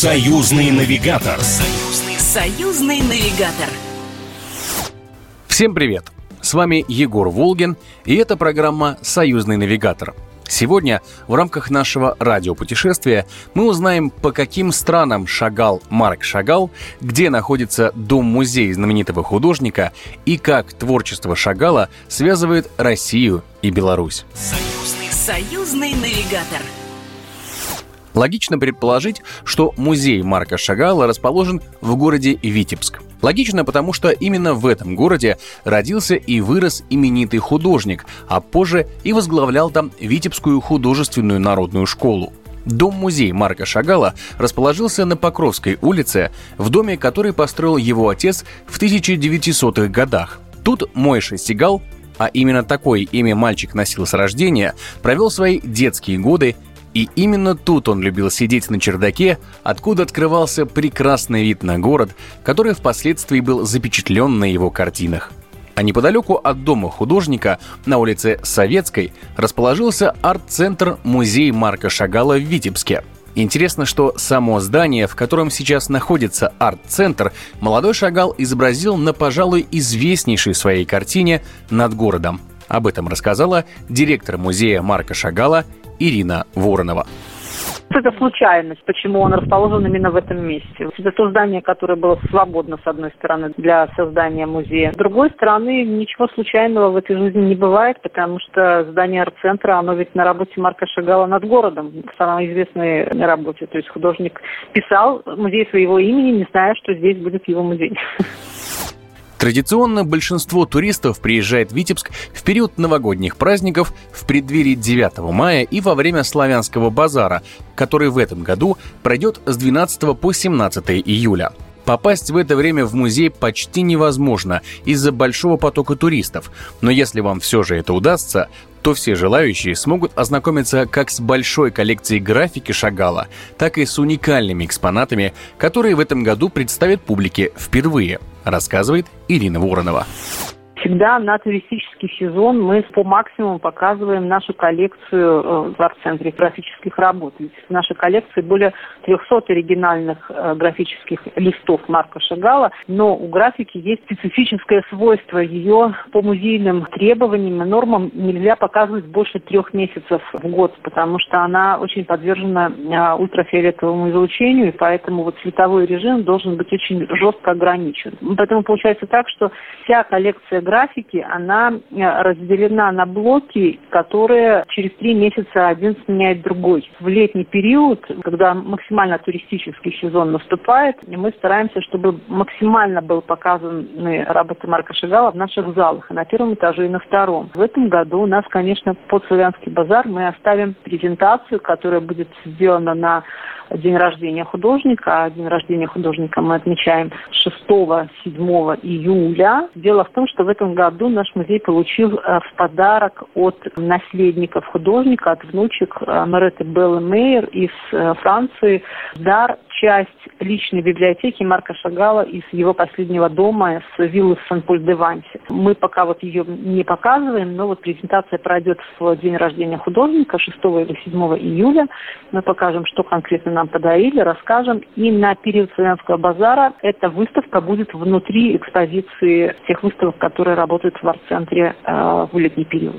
Союзный навигатор. Союзный навигатор. Всем привет! С вами Егор Волгин, и это программа «Союзный навигатор». Сегодня в рамках нашего радиопутешествия мы узнаем, по каким странам шагал Марк Шагал, где находится дом-музей знаменитого художника и как творчество Шагала связывает Россию и Беларусь. Союзный навигатор. Логично предположить, что музей Марка Шагала расположен в городе Витебск. Логично, потому что именно в этом городе родился и вырос именитый художник, а позже и возглавлял там Витебскую художественную народную школу. Дом-музей Марка Шагала расположился на Покровской улице, в доме, который построил его отец в 1900-х годах. Тут Мойша Сигал, а именно такое имя мальчик носил с рождения, провел свои детские годы. И именно тут он любил сидеть на чердаке, откуда открывался прекрасный вид на город, который впоследствии был запечатлен на его картинах. А неподалеку от дома художника, на улице Советской, расположился арт-центр музей Марка Шагала в Витебске. Интересно, что само здание, в котором сейчас находится арт-центр, молодой Шагал изобразил на, пожалуй, известнейшей своей картине «Над городом». Об этом рассказала директор музея Марка Шагала Ирина Воронова. Это случайность, почему он расположен именно в этом месте. Это то здание, которое было свободно, с одной стороны, для создания музея. С другой стороны, ничего случайного в этой жизни не бывает, потому что здание арт-центра, оно ведь на работе Марка Шагала «Над городом», самой известной работе. То есть художник писал музей своего имени, не зная, что здесь будет его музей. Традиционно большинство туристов приезжает в Витебск в период новогодних праздников, в преддверии 9 мая и во время Славянского базара, который в этом году пройдет с 12 по 17 июля. Попасть в это время в музей почти невозможно из-за большого потока туристов, но если вам все же это удастся, то все желающие смогут ознакомиться как с большой коллекцией графики Шагала, так и с уникальными экспонатами, которые в этом году представят публике впервые, рассказывает Ирина Воронова. Всегда на туристический сезон мы по максимуму показываем нашу коллекцию в арт-центре графических работ. Ведь в нашей коллекции более 300 оригинальных графических листов Марка Шагала, но у графики есть специфическое свойство. Ее по музейным требованиям и нормам нельзя показывать больше 3 месяцев в год, потому что она очень подвержена ультрафиолетовому излучению, и поэтому вот световой режим должен быть очень жестко ограничен. Поэтому получается так, что вся коллекция графики, она разделена на блоки, которые через 3 месяца один сменяет другой. В летний период, когда максимально туристический сезон наступает, мы стараемся, чтобы максимально были показаны работы Марка Шагала в наших залах, и на 1 этаже, и на 2. В этом году у нас, конечно, под Славянский базар мы оставим презентацию, которая будет сделана на день рождения художника. День рождения художника мы отмечаем 6-7 июля. Дело в том, что в этом году наш музей получил в подарок от наследников художника, от внучек Маретты Беллы Мейер из Франции, дар, часть личной библиотеки Марка Шагала из его последнего дома, с виллы Сан-Поль-де-Вансе. Мы пока вот ее не показываем, но вот презентация пройдет в день рождения художника 6 или 7 июля. Мы покажем, что конкретно нам подарили, расскажем. И на период Славянского базара эта выставка будет внутри экспозиции тех выставок, которые работают в арт-центре в летний период.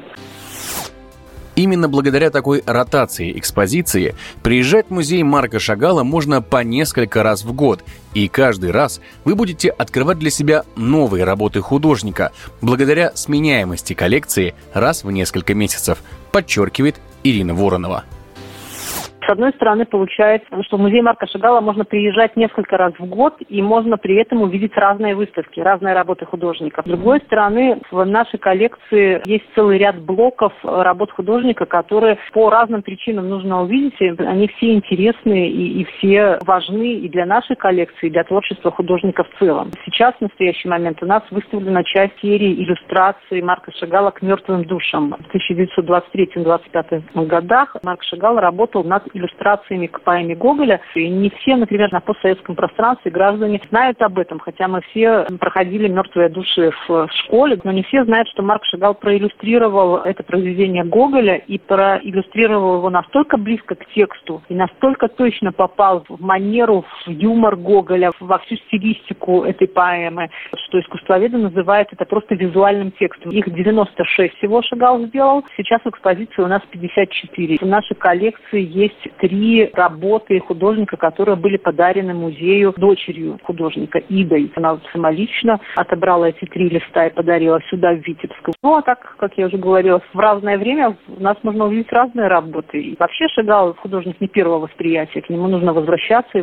Именно благодаря такой ротации экспозиции приезжать в музей Марка Шагала можно по несколько раз в год, и каждый раз вы будете открывать для себя новые работы художника, благодаря сменяемости коллекции раз в несколько месяцев, подчеркивает Ирина Воронова. С одной стороны, получается, что в музей Марка Шагала можно приезжать несколько раз в год, и можно при этом увидеть разные выставки, разные работы художников. С другой стороны, в нашей коллекции есть целый ряд блоков работ художника, которые по разным причинам нужно увидеть. Они все интересны и все важны и для нашей коллекции, и для творчества художника в целом. Сейчас, в настоящий момент, у нас выставлена часть серии иллюстраций Марка Шагала к мертвым душам. В 1923-1925 годах Марк Шагал работал над иллюстрациями к поэме Гоголя. И не все, например, на постсоветском пространстве граждане знают об этом, хотя мы все проходили «Мертвые души» в школе, но не все знают, что Марк Шагал проиллюстрировал это произведение Гоголя и проиллюстрировал его настолько близко к тексту и настолько точно попал в манеру, в юмор Гоголя, во всю стилистику этой поэмы, что искусствоведы называют это просто визуальным текстом. Их 96 всего Шагал сделал, сейчас в экспозиции у нас 54. В нашей коллекции есть 3 работы художника, которые были подарены музею дочерью художника Идой. Она самолично отобрала эти 3 листа и подарила сюда, в Витебск. Ну, а так, как я уже говорила, в разное время у нас можно увидеть разные работы. И вообще Шагал художник не первого восприятия. К нему нужно возвращаться,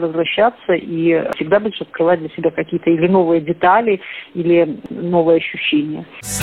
и всегда больше открывать для себя какие-то или новые детали, или новые ощущения.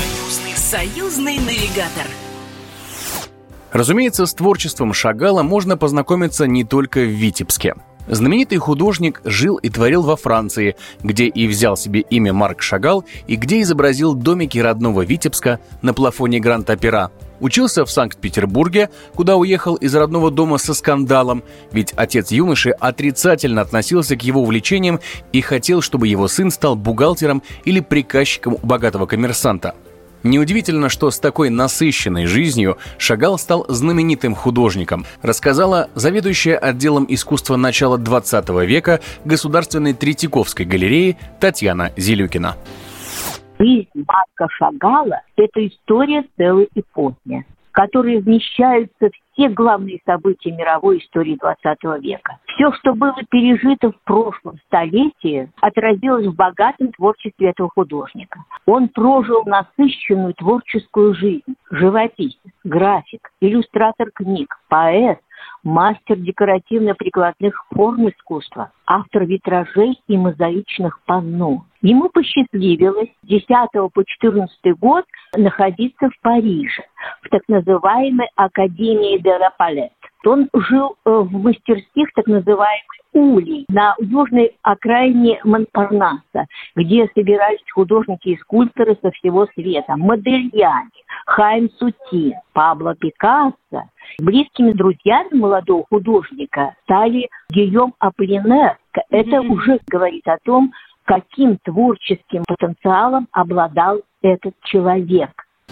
Союзный навигатор. Разумеется, с творчеством Шагала можно познакомиться не только в Витебске. Знаменитый художник жил и творил во Франции, где и взял себе имя Марк Шагал, и где изобразил домики родного Витебска на плафоне Гранд-Опера. Учился в Санкт-Петербурге, куда уехал из родного дома со скандалом, ведь отец юноши отрицательно относился к его увлечениям и хотел, чтобы его сын стал бухгалтером или приказчиком у богатого коммерсанта. Неудивительно, что с такой насыщенной жизнью Шагал стал знаменитым художником, рассказала заведующая отделом искусства начала XX века Государственной Третьяковской галереи Татьяна Зилюкина. Жизнь Марка Шагала – это история целой эпохи, в которой вмещаются все главные события мировой истории XX века. Все, что было пережито в прошлом столетии, отразилось в богатом творчестве этого художника. Он прожил насыщенную творческую жизнь. Живописец, график, иллюстратор книг, поэт, мастер декоративно-прикладных форм искусства, автор витражей и мозаичных панно. Ему посчастливилось с 10 по 14 год находиться в Париже, в так называемой Академии де ла Палет. Он жил в мастерских так называемых улей на южной окраине Монпарнаса, где собирались художники и скульпторы со всего света. Модельяне, Хайм Сутин, Пабло Пикассо. Близкими друзьями молодого художника стали Гийом Аполлинер. Это уже говорит о том, каким творческим потенциалом обладал этот человек.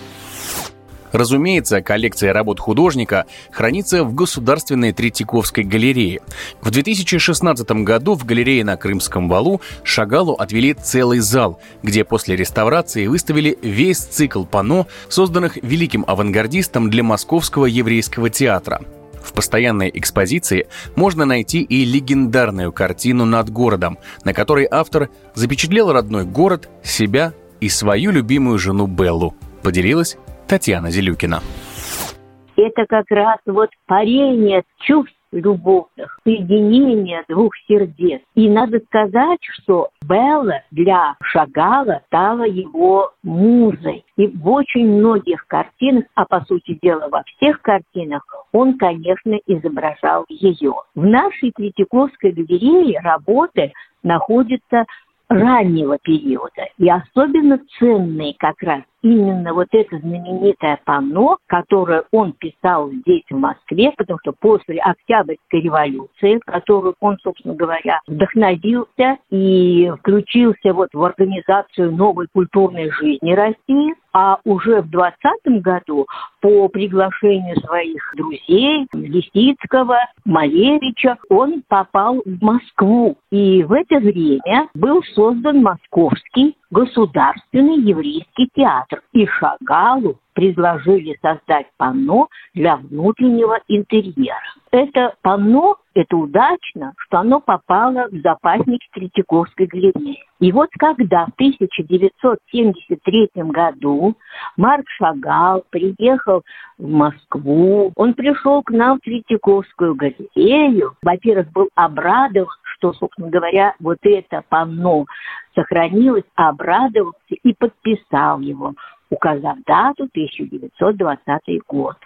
Разумеется, коллекция работ художника хранится в Государственной Третьяковской галерее. В 2016 году в галерее на Крымском валу Шагалу отвели целый зал, где после реставрации выставили весь цикл панно, созданных великим авангардистом для Московского еврейского театра. В постоянной экспозиции можно найти и легендарную картину «Над городом», на которой автор запечатлел родной город, себя и свою любимую жену Беллу, поделилась Татьяна Зилюкина. Это как раз парение чувств любовных, соединение двух сердец. И надо сказать, что Белла для Шагала стала его музой. И в очень многих картинах, а по сути дела во всех картинах, он, конечно, изображал ее. В нашей Третьяковской галерее работы находятся раннего периода. И особенно ценные как раз именно это знаменитое панно, которое он писал здесь, в Москве, потому что после Октябрьской революции, в которую он, собственно говоря, вдохновился и включился в организацию новой культурной жизни России, а уже в 2020 году по приглашению своих друзей Лисицкого, Малевича, он попал в Москву. И в это время был создан Московский государственный еврейский театр. И Шагалу предложили создать панно для внутреннего интерьера. Это панно, это удачно, что оно попало в запасник Третьяковской галереи. И когда в 1973 году Марк Шагал приехал в Москву, он пришел к нам в Третьяковскую галерею. Во-первых, был обрадован, что, собственно говоря, это панно сохранилось, обрадовался и подписал его, указав дату 1920 год.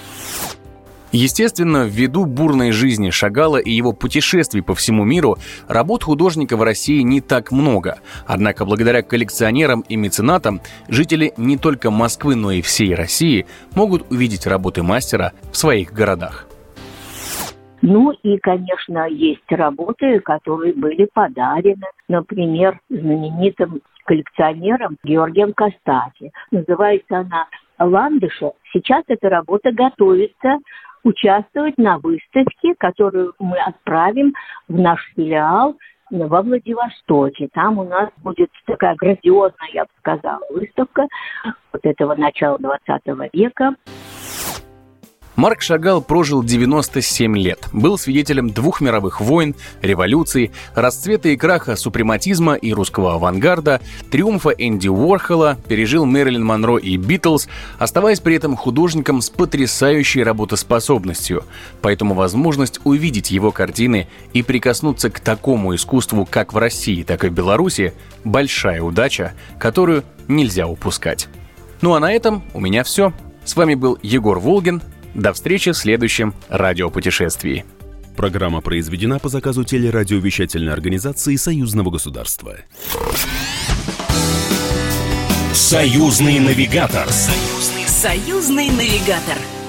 Естественно, ввиду бурной жизни Шагала и его путешествий по всему миру, работ художника в России не так много. Однако благодаря коллекционерам и меценатам жители не только Москвы, но и всей России могут увидеть работы мастера в своих городах. Ну и, конечно, есть работы, которые были подарены, например, знаменитым коллекционером Георгием Костаки. Называется она «Ландыши». Сейчас эта работа готовится участвовать на выставке, которую мы отправим в наш филиал во Владивостоке. Там у нас будет такая грандиозная, я бы сказала, выставка вот этого начала 20 века. Марк Шагал прожил 97 лет, был свидетелем 2 мировых войн, революций, расцвета и краха супрематизма и русского авангарда, триумфа Энди Уорхола, пережил Мэрилин Монро и Битлз, оставаясь при этом художником с потрясающей работоспособностью. Поэтому возможность увидеть его картины и прикоснуться к такому искусству как в России, так и в Беларуси – большая удача, которую нельзя упускать. Ну а на этом у меня все. С вами был Егор Волгин. До встречи в следующем радиопутешествии. Программа произведена по заказу телерадиовещательной организации Союзного государства. Союзный навигатор. Союзный навигатор.